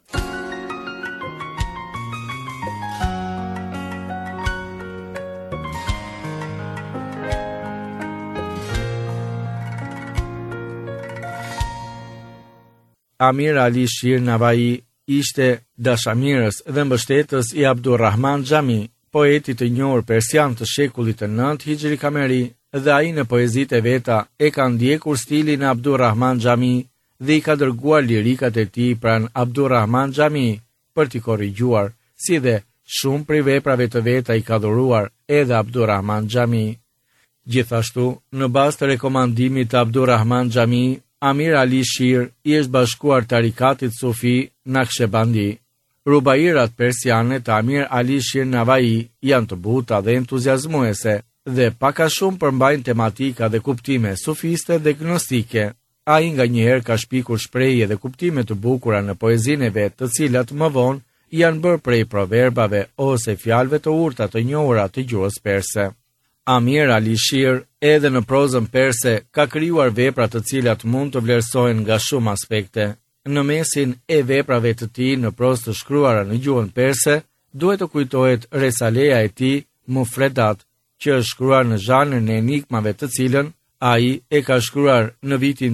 Amir Ali Shir Navai ishte dashamirës dhe mbështetës i Abdurrahman Xhami, poetit të njohur persian të shekullit të 9 Hijri Kameri, dhe ai në poezitë e veta e ka ndjekur stilin e Abdurrahman Xhami dhe i ka dërguar lirikat e tij pran Abdurrahman Xhami për t'i korrigjuar, si dhe shumë prej veprave të veta i ka dhuruar edhe Abdurrahman Xhami. Gjithashtu, në bazë të rekomandimit të Abdurrahman Xhami, Amir Ali Shir i është bashkuar tarikatit Sufi Naqshbandi. Rubairat persiane të Amir Ali Shir Navai janë të buta dhe entuziazmuese dhe pak a shumë përmbajnë tematika dhe kuptime sufiste dhe gnostike. Ai nganjëherë ka shpikur shprehje dhe kuptime të bukura në poezinë e vet, të cilat më vonë janë bërë prej proverbave ose fjalëve të urta të njohura të gjuhës perse. Amir Ali Shir edhe në prozën perse ka krijuar vepra të cilat mund të vlerësohen nga shumë aspekte. Në mesin e veprave të tij në prozë të shkruara në gjuhën perse, duhet të kujtohet resaleja e tij Mufredat, që është shkruar në zhanrin e enigmave, të cilën ai e ka shkruar në vitin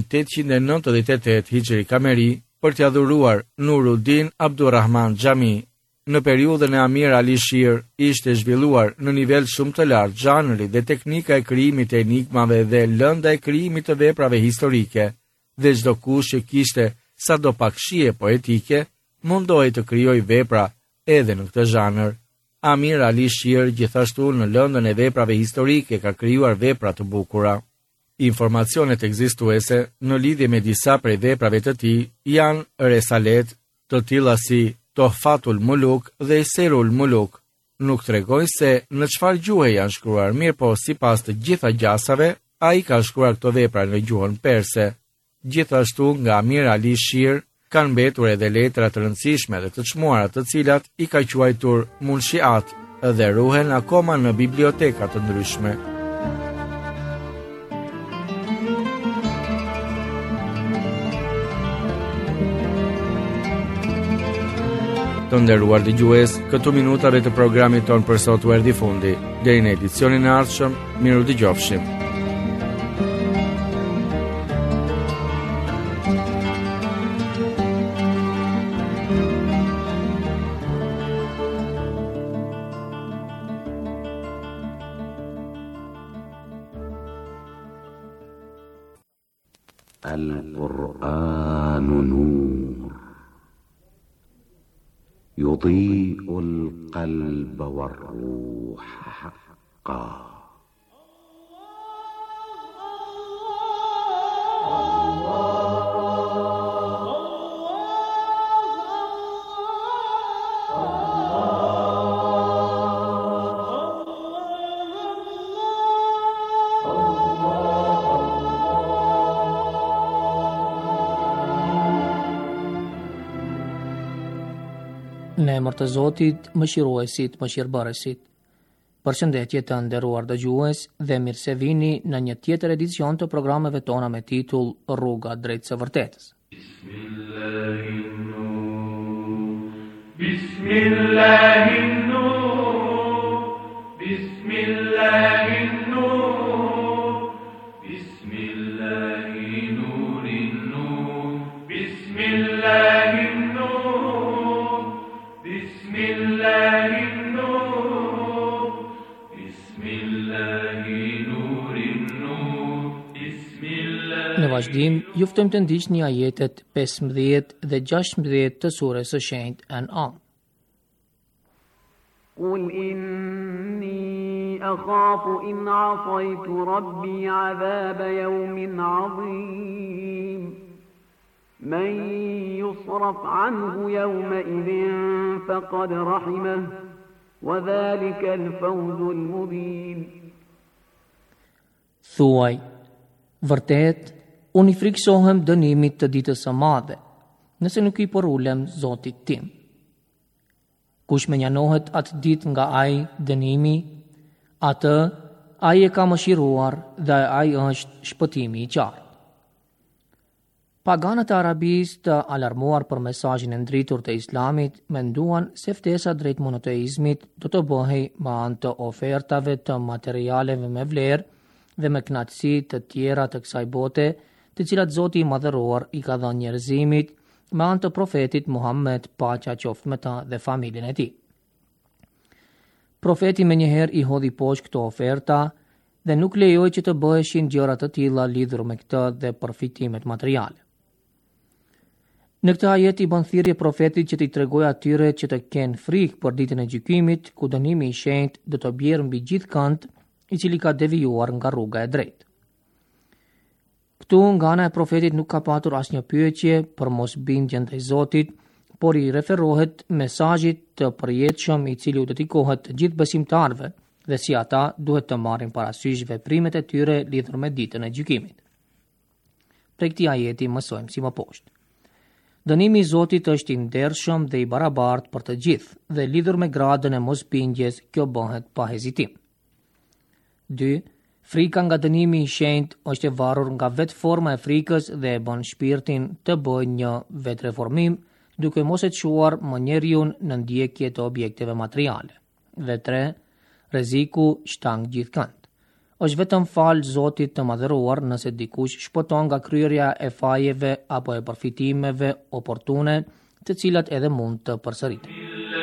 898 Hijri Kameri për t'ia dhuruar Nuruddin Abdurrahman Xhami. Në periudhën e Amir Ali Shir ishte zhvilluar në nivel shumë të lartë zhanri dhe teknika e krijimit të enigmave dhe lënda e krijimit të veprave historike, dhe çdo kush që kishte sadopak shije poetike mundohej të krijojë vepra edhe në këtë zhanër. Amir Ali Shir gjithashtu në lëndën e veprave historike ka krijuar vepra të bukura. Informacionet ekzistuese në lidhje me disa prej veprave të tij janë resalet të tilla si Tohfatul Muluk dhe Serul Muluk. Nuk tregojnë se në çfarë gjuhe janë shkruar, mirë po sipas të gjitha gjasave, ai ka shkruar këto vepra në gjuhën perse. Gjithashtu nga Amir Ali Shir kanë mbetur edhe letra të rëndësishme dhe të çmuara, të cilat i ka quajtur Munshiat dhe ruhen akoma në biblioteka të ndryshme. Të nderuar dëgjues, këto minutave të programit ton për sot u erdhi fundi. Deri në edicionin e ardhshëm, miru dëgjofshim. القرآن نور يضيء القلب والروح حقا. Në emër të Zotit, mëshiruesit, mëshirbërësit. Përshëndetje të nderuar dëgjues dhe mirë se vini në një tjetër edicion të programeve tona me titull Rruga drejt së vërtetës. Në vazhdim, ju ftojmë të ndiqni ajetet 15 dhe 16 të surës së shenjtë An'am. قل إني أخاف إن عصيت ربي عذاب يوم عظيم من يصرف عنه يومئذ فقد رحمه وذلك الفوز المبين. Thuaj, vërtet, unë i friksohem dënimit të ditës së madhe, nëse nuk i porulem Zotit tim. Kush me njanohet atë ditë nga ai dënimi, atë ai e ka mëshiruar dhe ai është shpëtimi i qartë. Paganët e Arabisë të alarmuar për mesazhin e ndritur të Islamit menduan se ftesa drejt monoteizmit do të bëhej me anë të ofertave të materialeve me vlerë dhe me kënaqësi të tjera të kësaj bote, të cilat Zoti i Madhëruar i ka dhënë njerëzimit me anë të profetit Muhammed, paqja qoftë me ta dhe familjen e tij. Profeti menjëherë i hodhi poshtë këto oferta dhe nuk lejoi që të bëheshin gjëra të tilla lidhur me këtë dhe përfitimet materiale. Në këtë ajet i bën thirrje profetit që t'i tregojë atyre që të kenë frikë për ditën e gjykimit, ku dënimi i shenjtë do të bjerë mbi gjithkënd i cili ka devijuar nga rruga e drejtë. Këtu nga ana e profetit nuk ka patur asnjë pyetje për mosbindjen ndaj Zotit, por i referohet mesazhit të përjetshëm i cili u dedikohet të gjithë besimtarëve dhe si ata duhet të marrin parasysh veprimet e tyre lidhur me ditën e gjykimit. Prej këtij ajeti mësojmë si më poshtë. Dënimi i Zotit është i ndershëm dhe i barabartë për të gjithë dhe lidhur me gradën e mosbindjes, kjo bëhet pa hezitim. 2. Frika nga dënimi i shenjtë është e varur nga vetë forma e frikës dhe e bën shpirtin të bëjë një vetë reformim, duke mos e çuar më njeriu në ndjekje të objekteve materiale. Dhe 3. Rreziku shtang gjithkënd. Është vetëm fal Zotit të Madhëruar nëse dikush shpëton nga kryerja e fajeve apo e përfitimeve oportune, të cilat edhe mund të përsëriten.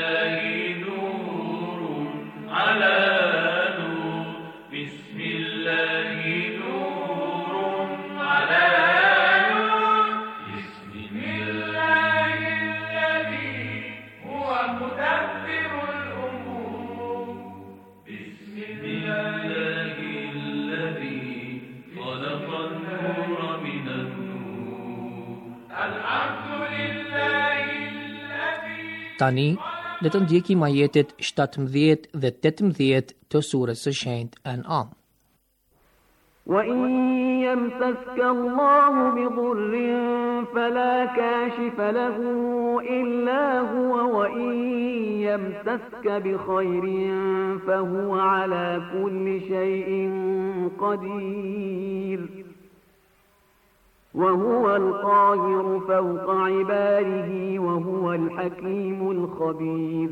Tani, le të ndjekim ajetet 17 dhe 18 të surës së shenjtë An'am. وإن يمسسك الله بضر فلا كاشف له إلا هو وإن يمسسك بخير فهو على كل شيء قدير. وهو القاهر فوق عباده وهو الحكيم الخبير.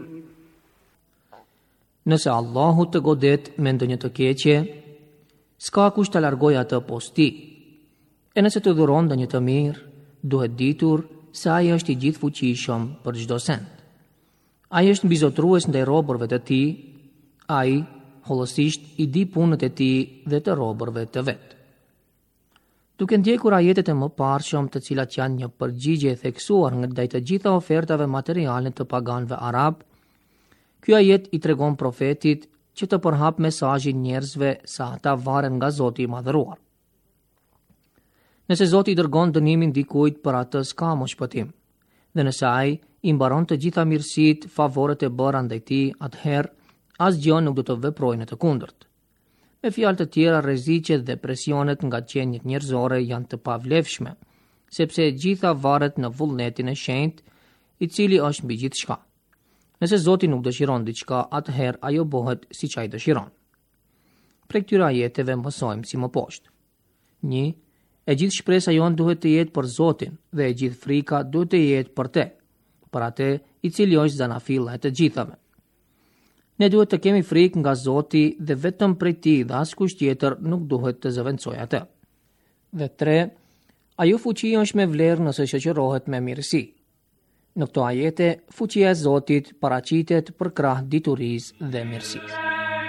Nëse Allahu të godet me ndonjë të keqje, s'ka kush të largoj atë posti. E nëse të dhuron ndonjë të mirë, duhet ditur se ai është i gjithë fuqishëm për çdo send. Ai është mbizotrues ndaj robërve të tij, ai hollësisht i di punët e tij dhe të robërve të vet. Duke ndjekur ajetet e mëparshëm, të cilat janë një përgjigje e theksuar ndaj të gjitha ofertave materiale të paganëve arab, ky ajet i tregon profetit që të përhap mesazhin njerëzve se ata varen nga Zoti i Madhëruar. Nëse Zoti i dërgon dënimin dikujt, për atë s'ka më shpëtim. Dhe nëse ai i mbaron të gjitha mirësitë, favoret e bëra ndaj tij, atëherë asgjë nuk do të veprojë në të kundërt. Me fjalë të tjera, rreziqet dhe presionet nga qenjet njerëzore janë të pavlefshme, sepse e gjitha varet në vullnetin e shenjtë, i cili është mbi gjithçka. Nëse Zoti nuk dëshiron diçka, atëherë ajo bëhet siç ai dëshiron. Prej këtyre ajeteve mësojmë si më poshtë. 1. E gjithë shpresa jonë duhet të jetë për Zotin dhe e gjithë frika duhet të jetë për te, për atë i cili është zanafilla e të gjithave. Ne duhet të kemi frikë nga Zoti dhe vetëm prej tij dhe askush tjetër nuk duhet të zëvendësojë atë. Dhe 3. Ajo fuqi është me vlerë nëse shoqërohet me mirësi. Në këto ajete, fuqia e Zotit paraqitet për krah diturisë dhe mirësisë.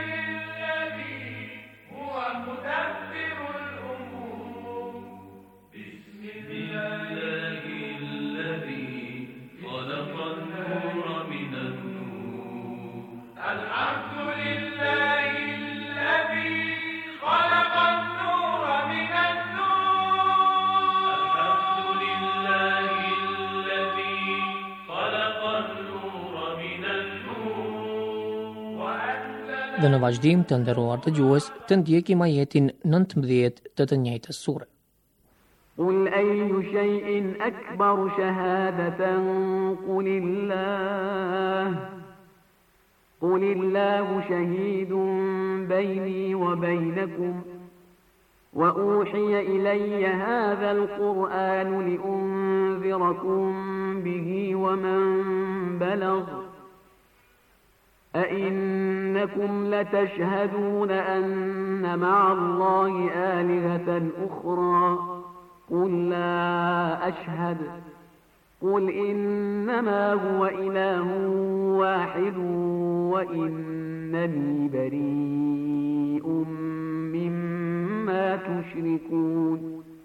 Dhe në vazhdim të nderuar dëgjues, të ndjekim ajetin 19 të të njëjtës sure. قل أي شيء أكبر شهادة قل الله شهيد بيني وبينكم وأوحي إلي هذا القرآن لأنذركم به ومن بلغ أئنكم لتشهدون أن مع الله آلهة أخرى قل لا أشهد قل إنما هو إله واحد وإنني بريء مما تشركون.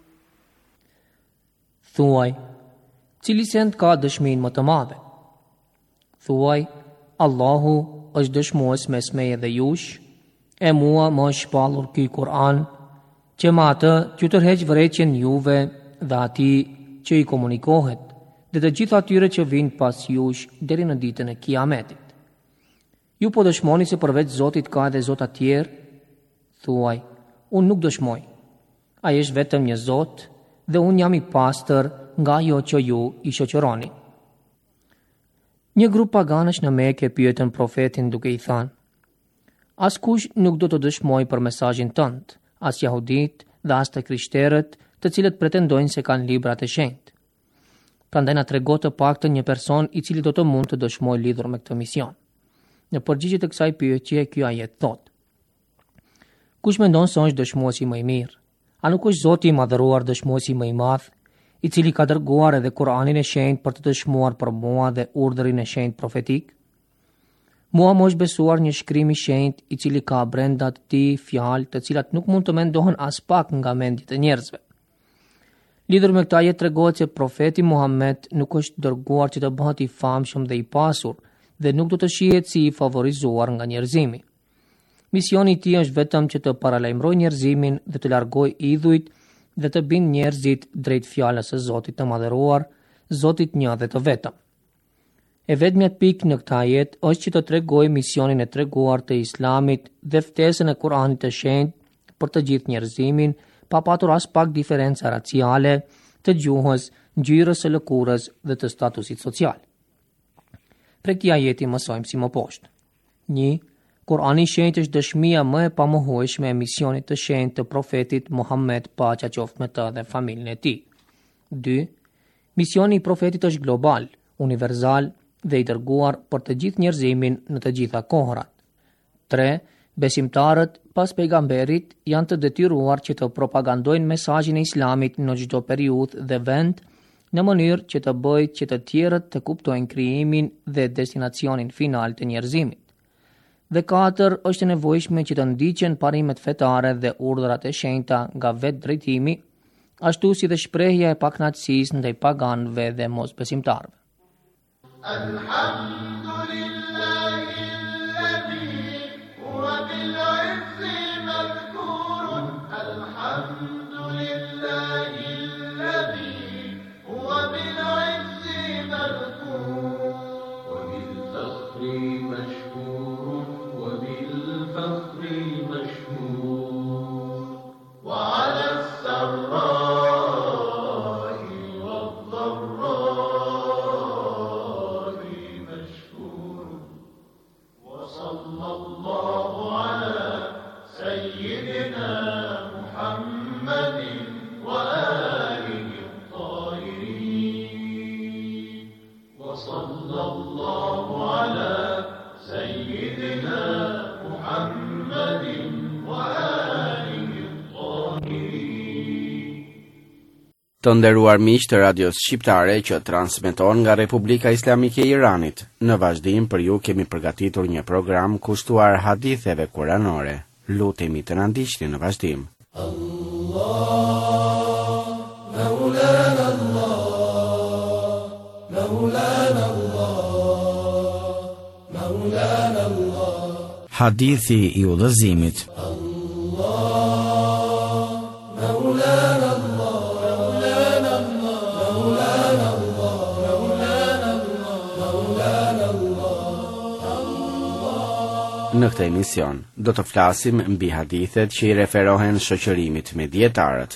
Thuaj, cili send ka dëshminë më të madhe? Thuaj, Allahu është dëshmues mes meje dhe jush, e mua më është shpallur ky Kur'an, që ma atë që tërheq vërejtjen juve dhe ati që i komunikohet, dhe të gjitha atyre që vinë pas jush deri në ditën e Kiametit. Ju po dëshmoni se përveç Zotit ka edhe Zota tjerë? Thuaj, unë nuk dëshmoj. Ai është vetëm një Zot dhe unë jam i pastër nga ajo që ju i shoqëroni. Një grup paganësh në Mekë pyetën profetin duke i thënë: Askush nuk do të dëshmoj për mesazhin tënd, as jahudit dhe as të krishterët, të cilët pretendojnë se kanë librat e shenjtë. Prandaj na trego të paktën një person i cili do të mund të dëshmojë lidhur me këtë mision. Në përgjigje të kësaj pyetje, ky ajet thotë: Kush mendon se është dëshmuesi më i mirë? A nuk është Zoti i Madhëruar dëshmuesi më i madh, i cili ka dërguar edhe Kur'anin e shenjtë për të dëshmuar për mua dhe urdhrin e shenjtë profetik? Mua më është besuar një shkrim i shenjtë i cili ka brenda të tij fjalë të cilat nuk mund të mendohen as pak nga mendjet e njerëzve. Lidhur me këtë ajet tregohet se profeti Muhammed nuk është dërguar që të bëhet i famshëm dhe i pasur dhe nuk do të shihet si i favorizuar nga njerëzimi. Misioni i tij është vetëm që të paralajmërojë njerëzimin dhe të largojë idhujt dhe të bindë njerëzit drejt fjalës së Zotit të Madhëruar, Zotit një dhe të vetëm. E vetmja pikë në këtë ajet është që të tregojë misionin e treguar të Islamit dhe ftesën e Kur'anit të shenjtë për të gjithë njerëzimin, pa patur as pak diferenca raciale, të gjuhës, ngjyrës së lëkurës dhe të statusit social. Prej këtij ajeti mësojmë si më poshtë: 1. Kur'ani i shenjtë është dëshmia më e pamohueshme e misionit të shenjtë të profetit Muhammed, paqja qoftë me të dhe familjen e tij. 2. Misioni i profetit është global, universal dhe i dërguar për të gjithë njerëzimin në të gjitha kohërat. 3. Besimtarët pas pejgamberit janë të detyruar që të propagandojnë mesazhin e Islamit në çdo periudhë dhe vend në mënyrë që të bëjë që të tjerët të kuptojnë krijimin dhe destinacionin final të njerëzimit. Dhe 4. Është e nevojshme që të ndiqen parimet fetare dhe urdhrat e shenjta nga vetë drejtimi, ashtu si dhe shprehja e pakënaqësisë ndaj paganëve dhe mosbesimtarëve. Të nderuar miq të radios shqiptare që transmeton nga Republika Islamike e Iranit, në vazhdim për ju kemi përgatitur një program kushtuar haditheve kuranore. Lutemi të na ndiqni në vazhdim. Hadithi i udhëzimit. Në këtë emision do të flasim mbi hadithet që i referohen shoqërimit me dietarët.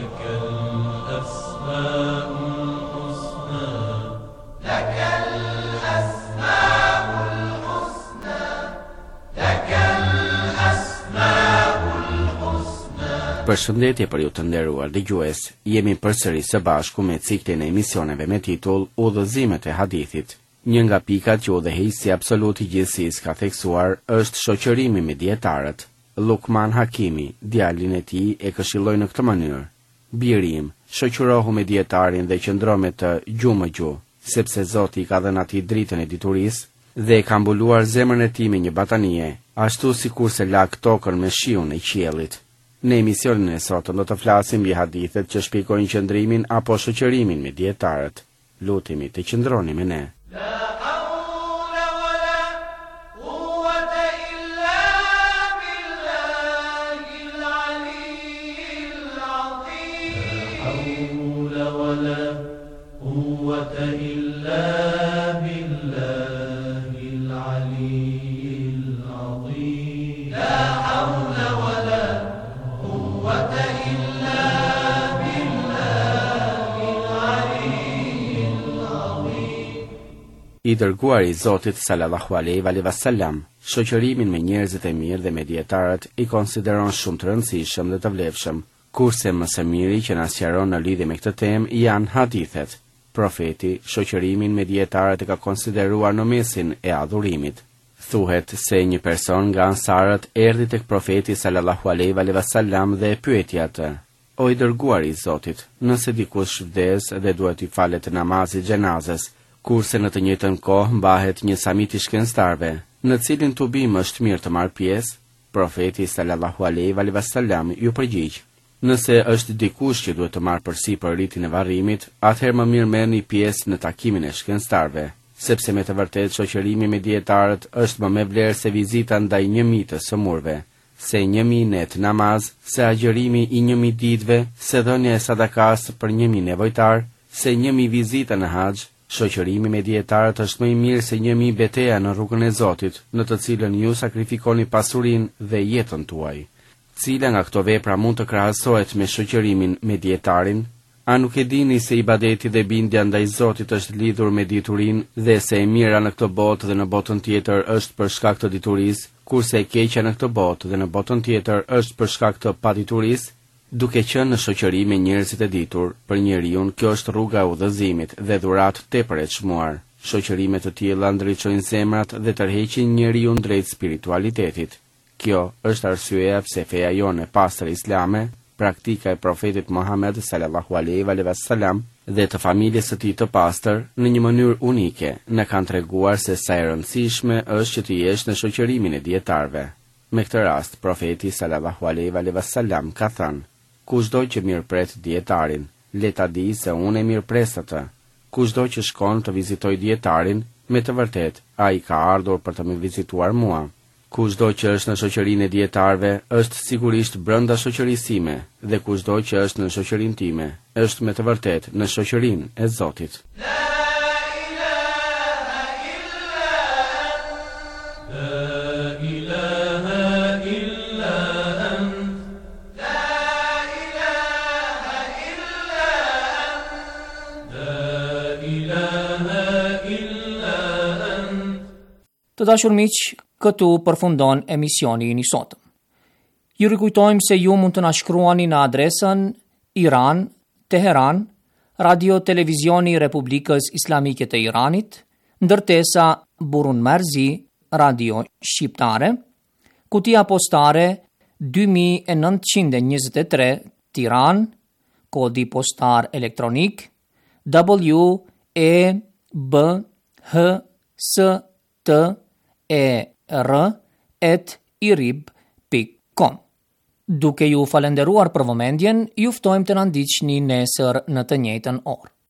Përshëndetje për ju të nderuar dëgjues, jemi përsëri së bashku me ciklin e emisioneve me titull Udhëzimet e hadithit. Një nga pikat që udhëheqësi absolut i gjithësisë ka theksuar është shoqërimi me dietarët. Lukman Hakimi, djalin e tij, e këshilloi në këtë mënyrë: "Biri im, shoqërohu me dietarin dhe qëndro me të gjuhë me gjuhë, sepse Zoti i ka dhënë atij dritën e diturisë dhe e ka mbuluar zemrën e tij me një batanie, ashtu sikurse lak tokën me shiun e qiellit." Në emisionin e sotëm do të flasim mbi hadithet që shpjegojnë qëndrimin apo shoqërimin me dietarët. Lutemi të qëndroni me ne. I dërguari i Zotit sallallahu alaihi wasallam, shoqërimin me njerëzit e mirë dhe me dietarët i konsideron shumë të rëndësishëm dhe të vlefshëm, kurse më së miri që na sqaron në lidhje me këtë temë janë hadithet. Profeti shoqërimin me dietarët e ka konsideruar në mesin e adhurimit. Thuhet se një person nga ansarët erdhi tek profeti sallallahu alaihi wasallam dhe e pyeti atë: "O i dërguari i Zotit, nëse dikush vdes dhe duhet i falet namazit xhenazes, kurse në të njëjtën kohë mbahet një samit i shkencëtarëve, në cilin tubim është mirë të marrë pjesë?" Profeti sallallahu alaihi wasallam ju përgjigj: "Nëse është dikush që duhet të marrë përsipër ritin e varrimit, atëherë më mirë merrni pjesë në takimin e shkencëtarëve, sepse me të vërtetë shoqërimi me dietarët është më me vlerë se vizita ndaj 1000 të sëmurve, se 1000 net namaz, se agjërimi i 1000 ditëve, se dhënia e sadakas për 1000 nevojtar, se 1000 vizita në haxh. Shoqërimi me dietarët është më i mirë se 1000 betejë në rrugën e Zotit, në të cilën ju sakrifikoni pasurinë dhe jetën tuaj. Cila nga këto vepra mund të krahasohet me shoqërimin me dietarin? A nuk e dini se ibadeti dhe bindja ndaj Zotit është lidhur me diturinë dhe se e mira në këtë botë dhe në botën tjetër është për shkak të diturisë, kurse e keqja në këtë botë dhe në botën tjetër është për shkak të paditurisë? Duke qenë në shoqëri me njerëzit e ditur, për njeriu kjo është rruga e udhëzimit dhe dhuratë tepër e çmuar. Shoqërime të tilla ndriçojnë zemrat dhe tërheqin njeriu drejt spiritualitetit. Kjo është arsyeja pse feja jonë e pastër islame, praktika e profetit Muhammed sallallahu alaihi wasallam dhe të familjes së tij të pastër, në një mënyrë unike, na kanë treguar se sa e rëndësishme është që të jesh në shoqërimin e dietarëve. Me këtë rast, profeti sallallahu alaihi wasallam ka thënë: kushdo që mirëpret dietarin, le ta di se unë e mirëpres atë. Kushdo që shkon të vizitoj dietarin, me të vërtet, ai ka ardhur për të më vizituar mua. Kushdo që është në shoqërinë e dietarëve, është sigurisht brenda shoqërisë time, dhe kushdo që është në shoqërinë time, është me të vërtet në shoqërinë e Zotit. Të dashur miq, këtu përfundon emisioni i sotëm. Ju rikujtojmë se ju mund të na shkruani në adresën Iran, Teheran, Radio Televizioni Republikës Islamike të Iranit, ndërtesa Burun Merzi, Radio Shqiptare, kutia postare 2923 Tiran, kodi postar elektronik WEBHSTER@irib.com. Duke ju falenderuar për vëmendjen, ju ftojmë të na ndiqni nesër në të njëjtën orë.